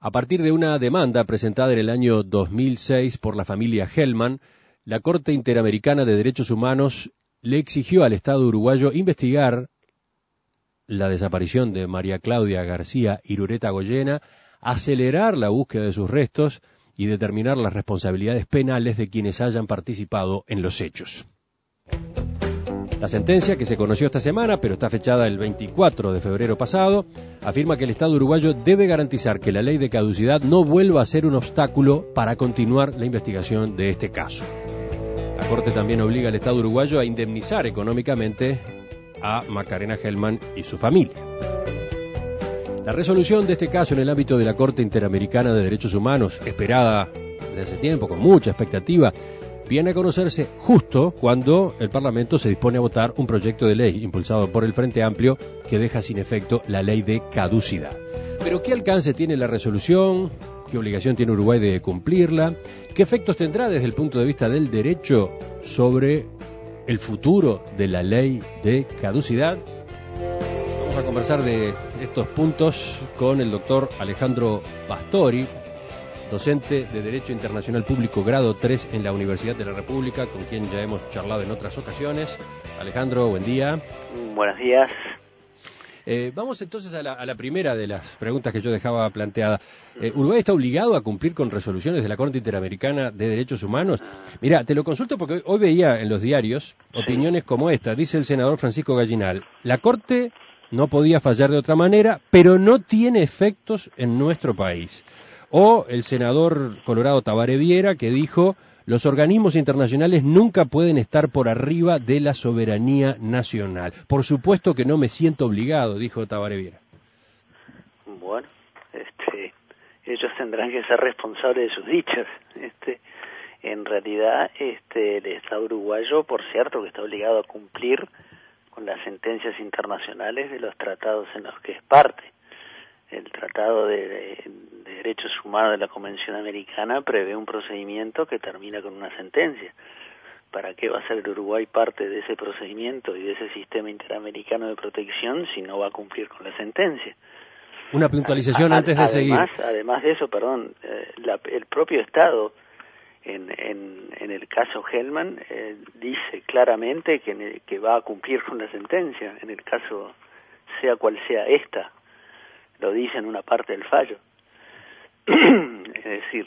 A partir de una demanda presentada en el año 2006 por la familia Hellman, la Corte Interamericana de Derechos Humanos le exigió al Estado uruguayo investigar la desaparición de María Claudia García Irureta Goyena, acelerar la búsqueda de sus restos y determinar las responsabilidades penales de quienes hayan participado en los hechos. La sentencia, que se conoció esta semana, pero está fechada el 24 de febrero pasado, afirma que el Estado uruguayo debe garantizar que la ley de caducidad no vuelva a ser un obstáculo para continuar la investigación de este caso. La Corte también obliga al Estado uruguayo a indemnizar económicamente a Macarena Hellman y su familia. La resolución de este caso en el ámbito de la Corte Interamericana de Derechos Humanos, esperada desde hace tiempo, con mucha expectativa, viene a conocerse justo cuando el Parlamento se dispone a votar un proyecto de ley impulsado por el Frente Amplio que deja sin efecto la ley de caducidad. Pero ¿qué alcance tiene la resolución? ¿Qué obligación tiene Uruguay de cumplirla? ¿Qué efectos tendrá desde el punto de vista del derecho sobre el futuro de la ley de caducidad? Vamos a conversar de estos puntos con el doctor Alejandro Pastori, docente de Derecho Internacional Público Grado 3 en la Universidad de la República, con quien ya hemos charlado en otras ocasiones. Alejandro, buen día. Buenos días. Vamos entonces a la primera de las preguntas que yo dejaba planteada. ¿Uruguay está obligado a cumplir con resoluciones de la Corte Interamericana de Derechos Humanos? Mira, te lo consulto porque hoy veía en los diarios opiniones como esta. Dice el senador Francisco Gallinal: la Corte no podía fallar de otra manera, pero no tiene efectos en nuestro país. O el senador colorado Tabaré Viera, que dijo: los organismos internacionales nunca pueden estar por arriba de la soberanía nacional. Por supuesto que no me siento obligado, dijo Tabaré Viera. Bueno, ellos tendrán que ser responsables de sus dichos. En realidad, el Estado uruguayo, por cierto, que está obligado a cumplir con las sentencias internacionales de los tratados en los que es parte. El Tratado de Derechos Humanos de la Convención Americana prevé un procedimiento que termina con una sentencia. ¿Para qué va a ser el Uruguay parte de ese procedimiento y de ese sistema interamericano de protección si no va a cumplir con la sentencia? Una puntualización antes de seguir. Además de eso, el propio Estado, en el caso Hellman, dice claramente que va a cumplir con la sentencia, en el caso sea cual sea esta. Lo dice en una parte del fallo. Es decir,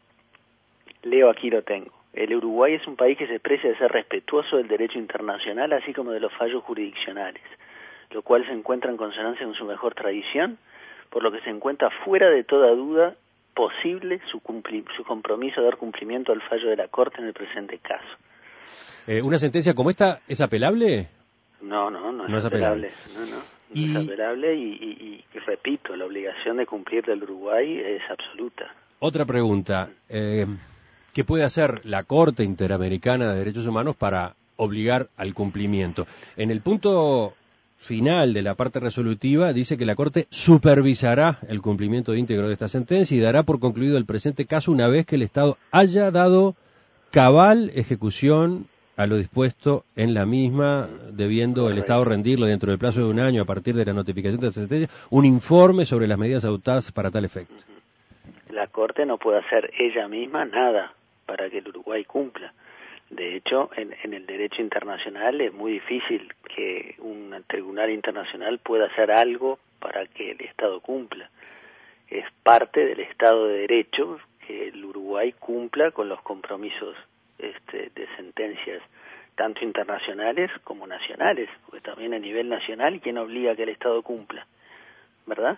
leo, aquí lo tengo. El Uruguay es un país que se precia de ser respetuoso del derecho internacional, así como de los fallos jurisdiccionales, lo cual se encuentra en consonancia con su mejor tradición, por lo que se encuentra fuera de toda duda posible su compromiso de dar cumplimiento al fallo de la Corte en el presente caso. ¿Una sentencia como esta es apelable? No es apelable. No es apelable y repito, la obligación de cumplir del Uruguay es absoluta. Otra pregunta, ¿qué puede hacer la Corte Interamericana de Derechos Humanos para obligar al cumplimiento? En el punto final de la parte resolutiva dice que la Corte supervisará el cumplimiento íntegro de esta sentencia y dará por concluido el presente caso una vez que el Estado haya dado cabal ejecución a lo dispuesto en la misma, debiendo Correcto. El Estado rendirle dentro del plazo de un año a partir de la notificación de la sentencia un informe sobre las medidas adoptadas para tal efecto. La Corte no puede hacer ella misma nada para que el Uruguay cumpla. De hecho, en el derecho internacional es muy difícil que un tribunal internacional pueda hacer algo para que el Estado cumpla. Es parte del Estado de Derecho que el Uruguay cumpla con los compromisos de sentencias tanto internacionales como nacionales, porque también a nivel nacional, ¿quién obliga a que el Estado cumpla? ¿Verdad?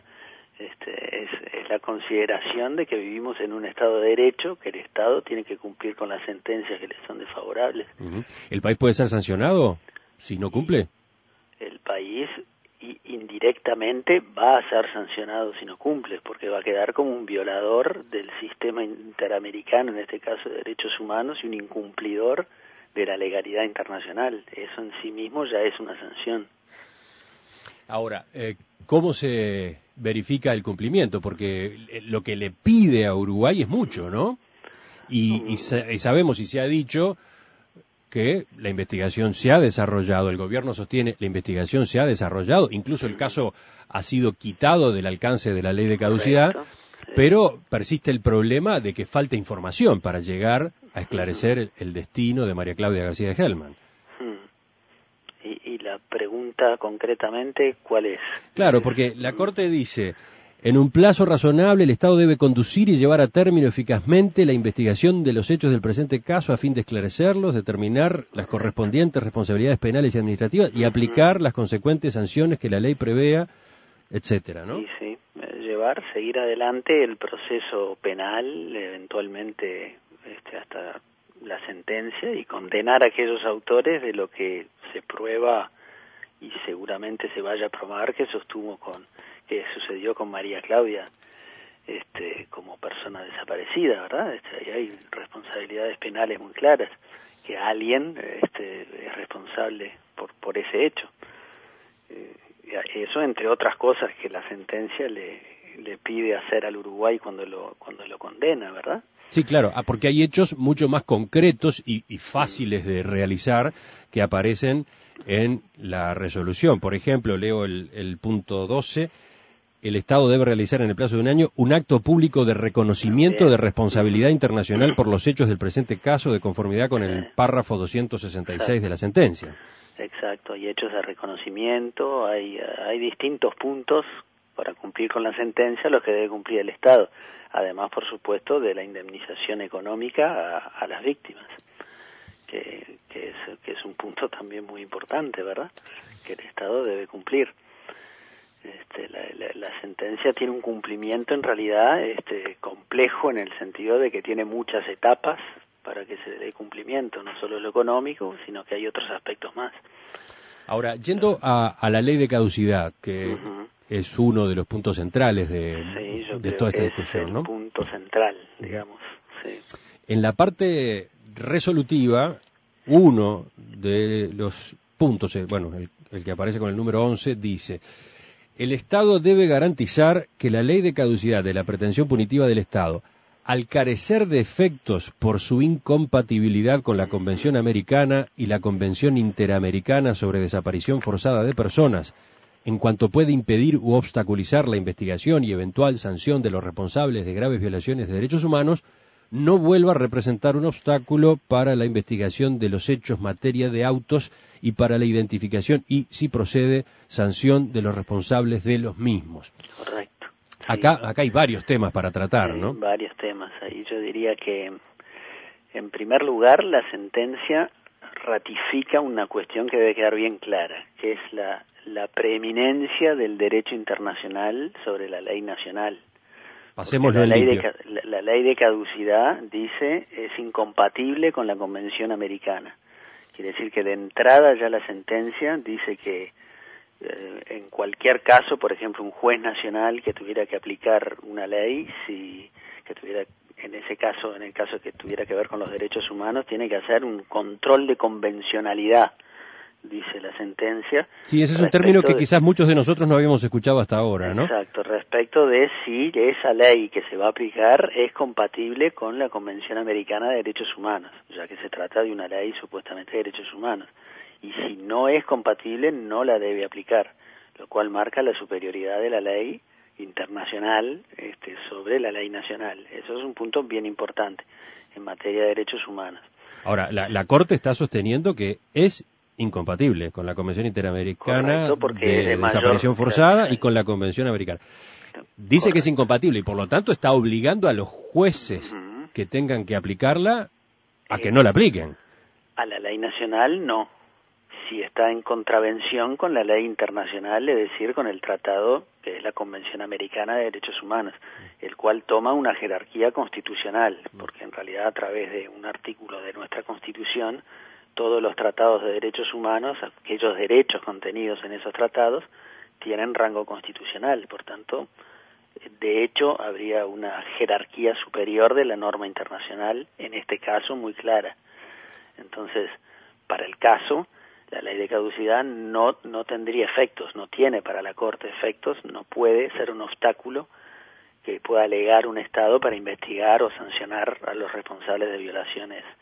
Es la consideración de que vivimos en un Estado de Derecho, que el Estado tiene que cumplir con las sentencias que le son desfavorables. ¿El país puede ser sancionado si no cumple? El país indirectamente va a ser sancionado si no cumple, porque va a quedar como un violador del sistema interamericano, en este caso de derechos humanos, y un incumplidor de la legalidad internacional. Eso en sí mismo ya es una sanción. Ahora, ¿cómo se verifica el cumplimiento? Porque lo que le pide a Uruguay es mucho, ¿no? Y sabemos y se ha dicho que la investigación se ha desarrollado, el gobierno sostiene la investigación se ha desarrollado, incluso el caso ha sido quitado del alcance de la ley de caducidad, Pero persiste el problema de que falta información para llegar a esclarecer el destino de María Claudia García de Hellman. Y la pregunta concretamente, ¿cuál es? Claro, porque la Corte dice, en un plazo razonable el Estado debe conducir y llevar a término eficazmente la investigación de los hechos del presente caso a fin de esclarecerlos, determinar las correspondientes responsabilidades penales y administrativas y aplicar las consecuentes sanciones que la ley prevea, etcétera, ¿no? Sí, seguir adelante el proceso penal, eventualmente hasta la sentencia, y condenar a aquellos autores de lo que se prueba y seguramente se vaya a probar que que sucedió con María Claudia como persona desaparecida, ¿verdad? Ahí hay responsabilidades penales muy claras, que alguien es responsable por ese hecho. Eso, entre otras cosas que la sentencia le pide hacer al Uruguay cuando lo condena, ¿verdad? Sí, claro, porque hay hechos mucho más concretos y fáciles de realizar que aparecen en la resolución. Por ejemplo, leo el punto 12, el Estado debe realizar en el plazo de un año un acto público de reconocimiento de responsabilidad internacional por los hechos del presente caso de conformidad con el párrafo 266 de la sentencia. Exacto, hay hechos de reconocimiento, hay distintos puntos para cumplir con la sentencia, los que debe cumplir el Estado. Además, por supuesto, de la indemnización económica a las víctimas, que es un punto también muy importante, ¿verdad?, que el Estado debe cumplir. La sentencia tiene un cumplimiento en realidad complejo, en el sentido de que tiene muchas etapas para que se dé cumplimiento, no solo lo económico, sino que hay otros aspectos más. Ahora, yendo a la ley de caducidad, que es uno de los puntos centrales de toda esta discusión, ¿no? Es el punto central, digamos. Sí. En la parte resolutiva, uno de los puntos, el que aparece con el número 11, dice: el Estado debe garantizar que la ley de caducidad de la pretensión punitiva del Estado, al carecer de efectos por su incompatibilidad con la Convención Americana y la Convención Interamericana sobre Desaparición Forzada de Personas, en cuanto puede impedir u obstaculizar la investigación y eventual sanción de los responsables de graves violaciones de derechos humanos, no vuelva a representar un obstáculo para la investigación de los hechos materia de autos y para la identificación y, si procede, sanción de los responsables de los mismos. Correcto. Acá hay varios temas para tratar, ¿no? Varios temas. Ahí yo diría que, en primer lugar, la sentencia ratifica una cuestión que debe quedar bien clara, que es la preeminencia del derecho internacional sobre la ley nacional. Pasémoslo en limpio. La ley de caducidad dice es incompatible con la Convención Americana. Quiere decir que de entrada ya la sentencia dice que en cualquier caso, por ejemplo, un juez nacional que tuviera que aplicar una ley, en el caso que tuviera que ver con los derechos humanos, tiene que hacer un control de convencionalidad, dice la sentencia. Sí, ese es un término que quizás muchos de nosotros no habíamos escuchado hasta ahora, ¿no? Exacto, respecto de si esa ley que se va a aplicar es compatible con la Convención Americana de Derechos Humanos, ya que se trata de una ley supuestamente de derechos humanos. Y si no es compatible, no la debe aplicar, lo cual marca la superioridad de la ley internacional sobre la ley nacional. Eso es un punto bien importante en materia de derechos humanos. Ahora, la Corte está sosteniendo que es incompatible con la Convención Interamericana de Desaparición Forzada y con la Convención Americana. Dice que es incompatible y por lo tanto está obligando a los jueces que tengan que aplicarla a que no la apliquen. A la ley nacional no. Si está en contravención con la ley internacional, es decir, con el tratado que es la Convención Americana de Derechos Humanos, el cual toma una jerarquía constitucional, porque en realidad a través de un artículo de nuestra Constitución, todos los tratados de derechos humanos, aquellos derechos contenidos en esos tratados, tienen rango constitucional. Por tanto, de hecho, habría una jerarquía superior de la norma internacional, en este caso muy clara. Entonces, para el caso, la ley de caducidad no tendría efectos, no tiene para la Corte efectos, no puede ser un obstáculo que pueda alegar un Estado para investigar o sancionar a los responsables de violaciones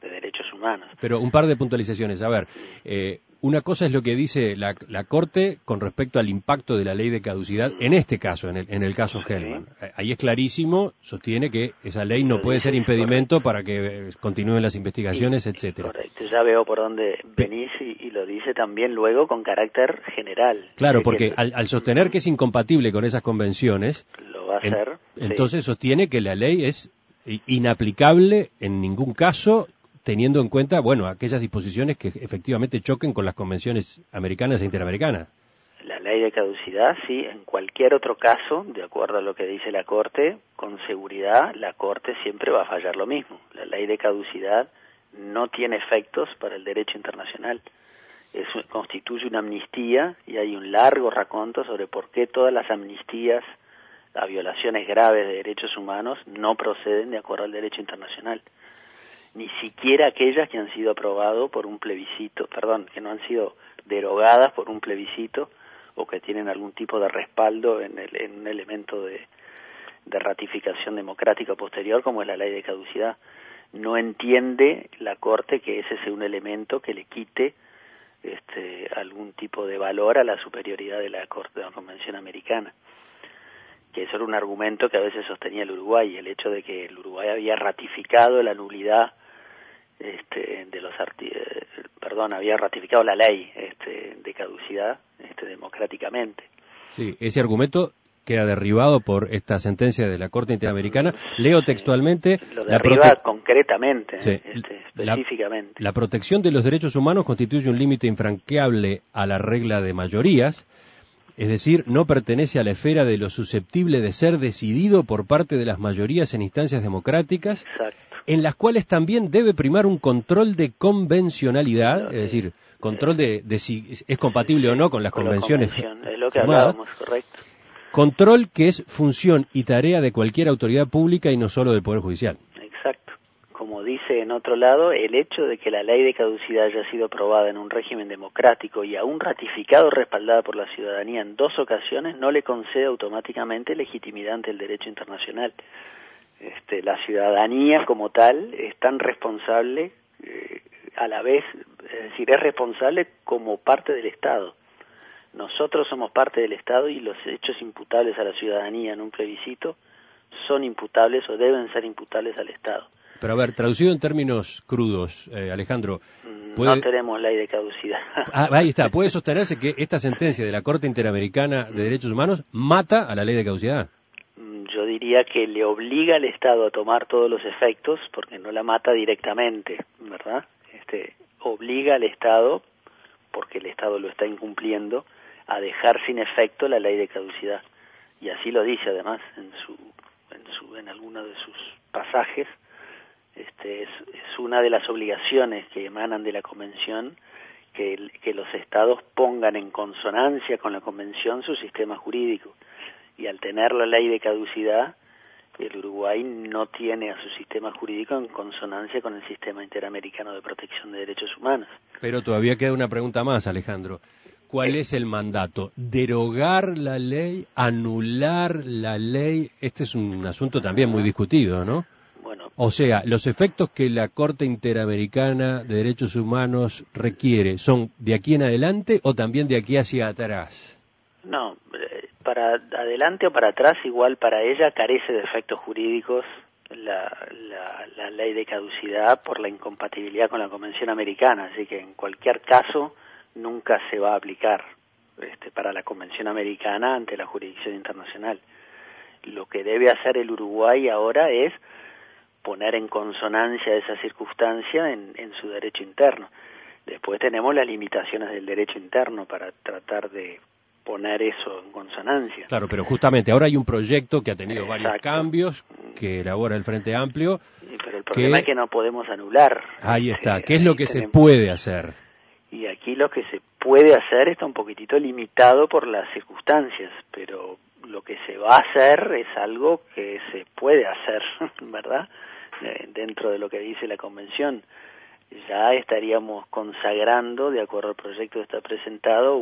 de derechos humanos. Pero un par de puntualizaciones. A ver, una cosa es lo que dice la Corte con respecto al impacto de la ley de caducidad, en este caso, en el caso Hellman. Ahí es clarísimo, sostiene que esa ley no puede ser impedimento para que continúen las investigaciones, etcétera. Correcto, ya veo por dónde venís y lo dice también luego con carácter general. Claro, porque al sostener que es incompatible con esas convenciones, lo va a hacer, entonces sostiene que la ley es inaplicable en ningún caso, teniendo en cuenta, bueno, aquellas disposiciones que efectivamente choquen con las convenciones americanas e interamericanas. La ley de caducidad, sí, en cualquier otro caso, de acuerdo a lo que dice la Corte, con seguridad la Corte siempre va a fallar lo mismo. La ley de caducidad no tiene efectos para el derecho internacional. Constituye una amnistía y hay un largo raconto sobre por qué todas las amnistías a violaciones graves de derechos humanos no proceden de acuerdo al derecho internacional. Ni siquiera aquellas que han sido aprobadas por un plebiscito, que no han sido derogadas por un plebiscito o que tienen algún tipo de respaldo en un elemento de ratificación democrática posterior, como es la ley de caducidad. No entiende la Corte que ese sea un elemento que le quite algún tipo de valor a la superioridad de la Corte de la Convención Americana, que eso era un argumento que a veces sostenía el Uruguay, el hecho de que el Uruguay había ratificado la nulidad había ratificado la ley de caducidad democráticamente. Sí, ese argumento queda derribado por esta sentencia de la Corte Interamericana. Leo textualmente. Lo derriba concretamente, sí, específicamente. La protección de los derechos humanos constituye un límite infranqueable a la regla de mayorías, es decir, no pertenece a la esfera de lo susceptible de ser decidido por parte de las mayorías en instancias democráticas. Exacto. En las cuales también debe primar un control de convencionalidad, es decir, control de si es compatible o no con las convenciones. Es lo que hablábamos, correcto. Control que es función y tarea de cualquier autoridad pública y no solo del Poder Judicial. Exacto. Como dice en otro lado, el hecho de que la ley de caducidad haya sido aprobada en un régimen democrático y aún ratificado o respaldada por la ciudadanía en 2 ocasiones no le concede automáticamente legitimidad ante el derecho internacional. La ciudadanía como tal es tan responsable a la vez, es decir, es responsable como parte del Estado. Nosotros somos parte del Estado y los hechos imputables a la ciudadanía en un plebiscito son imputables o deben ser imputables al Estado. Pero a ver, traducido en términos crudos, Alejandro... No tenemos ley de caducidad. Ahí está, puede sostenerse que esta sentencia de la Corte Interamericana de Derechos Humanos mata a la ley de caducidad. Yo diría que le obliga al Estado a tomar todos los efectos, porque no la mata directamente, ¿verdad? Obliga al Estado, porque el Estado lo está incumpliendo, a dejar sin efecto la ley de caducidad. Y así lo dice además en alguno de sus pasajes. Es una de las obligaciones que emanan de la Convención, que los Estados pongan en consonancia con la Convención su sistema jurídico. Y al tener la ley de caducidad, el Uruguay no tiene a su sistema jurídico en consonancia con el sistema interamericano de protección de derechos humanos. Pero todavía queda una pregunta más, Alejandro. ¿Cuál es el mandato? ¿Derogar la ley? ¿Anular la ley? Este es un asunto también muy discutido, ¿no? Bueno. O sea, ¿los efectos que la Corte Interamericana de Derechos Humanos requiere son de aquí en adelante o también de aquí hacia atrás? No, para adelante o para atrás, igual para ella carece de efectos jurídicos la ley de caducidad por la incompatibilidad con la Convención Americana, así que en cualquier caso nunca se va a aplicar para la Convención Americana ante la jurisdicción internacional. Lo que debe hacer el Uruguay ahora es poner en consonancia esa circunstancia en su derecho interno. Después tenemos las limitaciones del derecho interno para tratar de poner eso en consonancia. Claro, pero justamente ahora hay un proyecto que ha tenido varios cambios, que elabora el Frente Amplio. Pero el problema es que no podemos anular. Ahí está. ¿Qué es lo que se puede hacer? Y aquí lo que se puede hacer está un poquitito limitado por las circunstancias, pero lo que se va a hacer es algo que se puede hacer, ¿verdad? Dentro de lo que dice la Convención. Ya estaríamos consagrando, de acuerdo al proyecto que está presentado,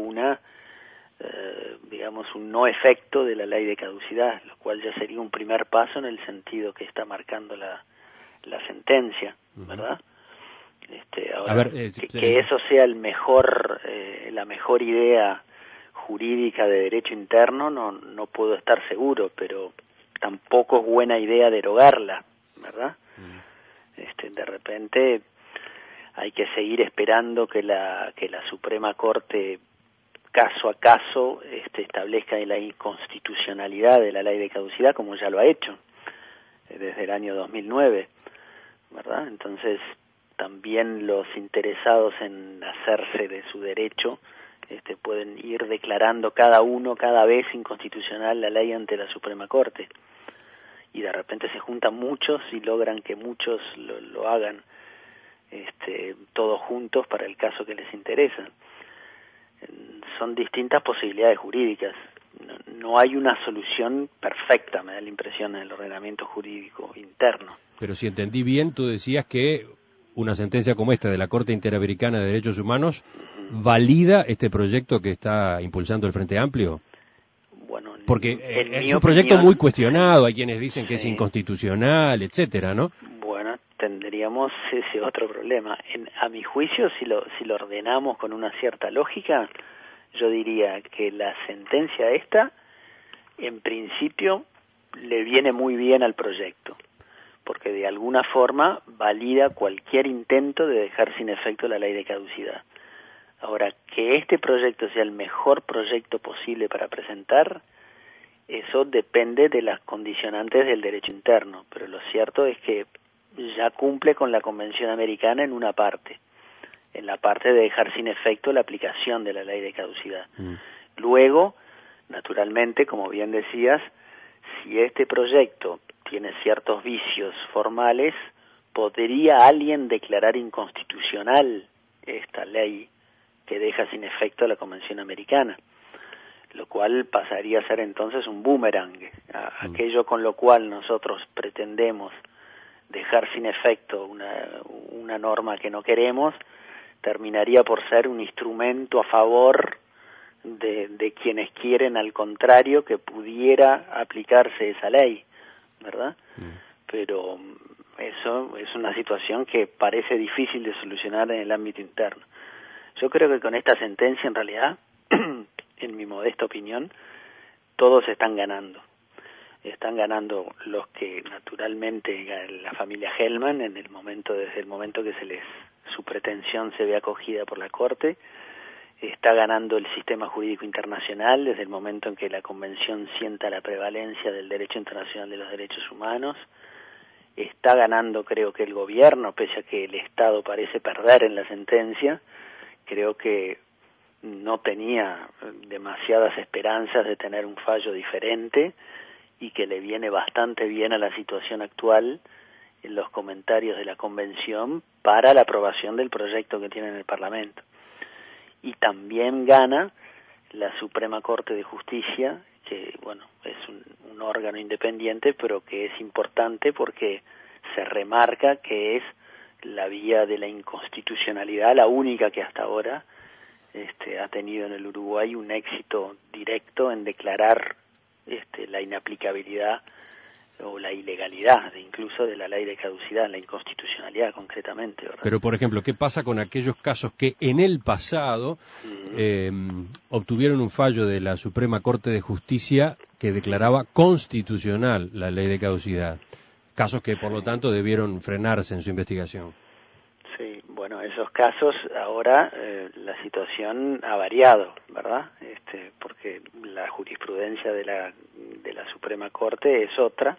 un no efecto de la ley de caducidad, lo cual ya sería un primer paso en el sentido que está marcando la sentencia, ¿verdad? Ahora, A ver, que eso sea la mejor idea jurídica de derecho interno, no puedo estar seguro, pero tampoco es buena idea derogarla, ¿verdad? De repente hay que seguir esperando que la Suprema Corte caso a caso establezca la inconstitucionalidad de la ley de caducidad, como ya lo ha hecho desde el año 2009, ¿verdad? Entonces también los interesados en hacerse de su derecho pueden ir declarando cada vez inconstitucional la ley ante la Suprema Corte, y de repente se juntan muchos y logran que muchos lo hagan todos juntos para el caso que les interesa. Son distintas posibilidades jurídicas. No hay una solución perfecta, me da la impresión, en el ordenamiento jurídico interno. Pero si entendí bien, tú decías que una sentencia como esta de la Corte Interamericana de Derechos Humanos valida este proyecto que está impulsando el Frente Amplio. Bueno, porque es un proyecto muy cuestionado, hay quienes dicen que es inconstitucional, etcétera, ¿no? Bueno, tendríamos ese otro problema. A mi juicio, si lo ordenamos con una cierta lógica, yo diría que la sentencia esta, en principio, le viene muy bien al proyecto, porque de alguna forma valida cualquier intento de dejar sin efecto la ley de caducidad. Ahora, que este proyecto sea el mejor proyecto posible para presentar, eso depende de las condicionantes del derecho interno, pero lo cierto es que ya cumple con la Convención Americana en una parte, en la parte de dejar sin efecto la aplicación de la ley de caducidad. Luego, naturalmente, como bien decías, si este proyecto tiene ciertos vicios formales, ¿podría alguien declarar inconstitucional esta ley que deja sin efecto la Convención Americana? Lo cual pasaría a ser entonces un boomerang. Aquello con lo cual nosotros pretendemos dejar sin efecto una norma que no queremos, terminaría por ser un instrumento a favor de quienes quieren, al contrario, que pudiera aplicarse esa ley, ¿verdad? Pero eso es una situación que parece difícil de solucionar en el ámbito interno. Yo creo que con esta sentencia, en realidad, en mi modesta opinión, todos están ganando. Están ganando los que, naturalmente, la familia Hellman, desde el momento que su pretensión se ve acogida por la Corte. Está ganando el sistema jurídico internacional desde el momento en que la Convención sienta la prevalencia del derecho internacional de los derechos humanos. Está ganando, creo que el gobierno, pese a que el Estado parece perder en la sentencia, creo que no tenía demasiadas esperanzas de tener un fallo diferente y que le viene bastante bien a la situación actual en los comentarios de la Convención para la aprobación del proyecto que tiene en el Parlamento. Y también gana la Suprema Corte de Justicia, que bueno, es un órgano independiente, pero que es importante porque se remarca que es la vía de la inconstitucionalidad, la única que hasta ahora ha tenido en el Uruguay un éxito directo en declarar la inaplicabilidad o la ilegalidad incluso de la ley de caducidad, la inconstitucionalidad concretamente, ¿verdad? Pero, por ejemplo, ¿qué pasa con aquellos casos que en el pasado obtuvieron un fallo de la Suprema Corte de Justicia que declaraba constitucional la ley de caducidad? Casos que, por lo tanto, debieron frenarse en su investigación. Sí, bueno, esos casos ahora la situación ha variado, ¿verdad? Porque la jurisprudencia de la Suprema Corte es otra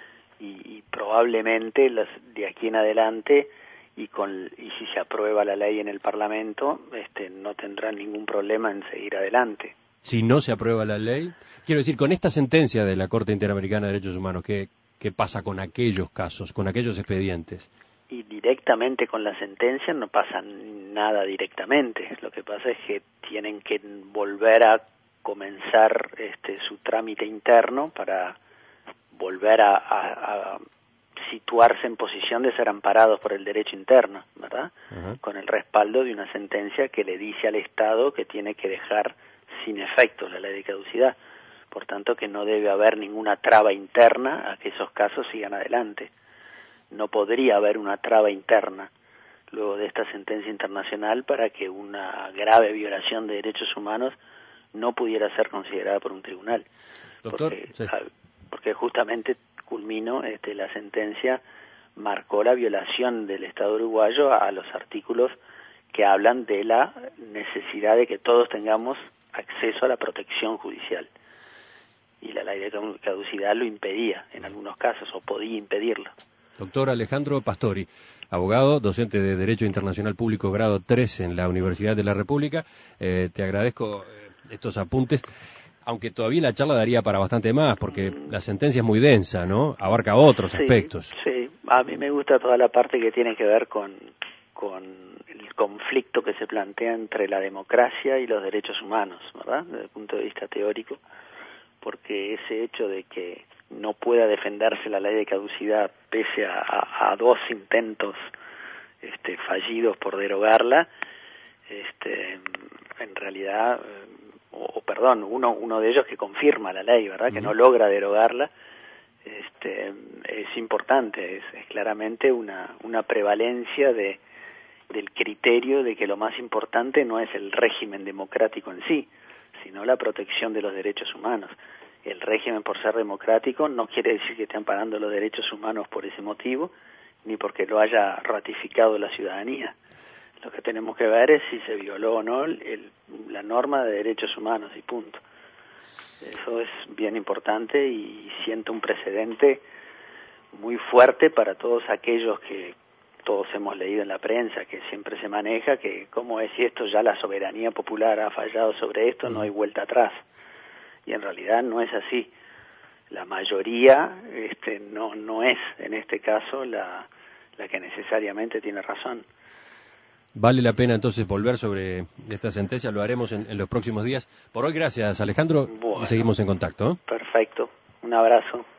y probablemente de aquí en adelante y si se aprueba la ley en el Parlamento, no tendrán ningún problema en seguir adelante. Si no se aprueba la ley, quiero decir, con esta sentencia de la Corte Interamericana de Derechos Humanos, ¿qué pasa con aquellos casos, con aquellos expedientes? Y directamente con la sentencia no pasa nada directamente. Lo que pasa es que tienen que volver a comenzar su trámite interno para volver a situarse en posición de ser amparados por el derecho interno, ¿verdad? Con el respaldo de una sentencia que le dice al Estado que tiene que dejar sin efecto la ley de caducidad. Por tanto, que no debe haber ninguna traba interna a que esos casos sigan adelante. No podría haber una traba interna luego de esta sentencia internacional, para que una grave violación de derechos humanos no pudiera ser considerada por un tribunal. Doctor, porque justamente culminó la sentencia marcó la violación del Estado uruguayo a los artículos que hablan de la necesidad de que todos tengamos acceso a la protección judicial. Y la ley de caducidad lo impedía en algunos casos, o podía impedirlo. Doctor Alejandro Pastori, abogado, docente de Derecho Internacional Público, grado 3 en la Universidad de la República. Te agradezco estos apuntes, aunque todavía la charla daría para bastante más, porque la sentencia es muy densa, ¿no? Abarca otros aspectos. Sí, a mí me gusta toda la parte que tiene que ver con el conflicto que se plantea entre la democracia y los derechos humanos, ¿verdad? Desde el punto de vista teórico, porque ese hecho de que no pueda defenderse la ley de caducidad pese a dos intentos fallidos por derogarla, en realidad, uno de ellos que confirma la ley, ¿verdad? Que no logra derogarla, es importante, es claramente una prevalencia del criterio de que lo más importante no es el régimen democrático en sí, sino la protección de los derechos humanos. El régimen, por ser democrático, no quiere decir que esté amparando los derechos humanos por ese motivo, ni porque lo haya ratificado la ciudadanía. Lo que tenemos que ver es si se violó o no la norma de derechos humanos y punto. Eso es bien importante y siento un precedente muy fuerte para todos aquellos que todos hemos leído en la prensa, que siempre se maneja, que cómo es si esto ya la soberanía popular ha fallado sobre esto, no hay vuelta atrás. Y en realidad no es así. La mayoría no es, en este caso, la que necesariamente tiene razón. Vale la pena entonces volver sobre esta sentencia, lo haremos en los próximos días. Por hoy, gracias Alejandro, y seguimos en contacto. Perfecto, un abrazo.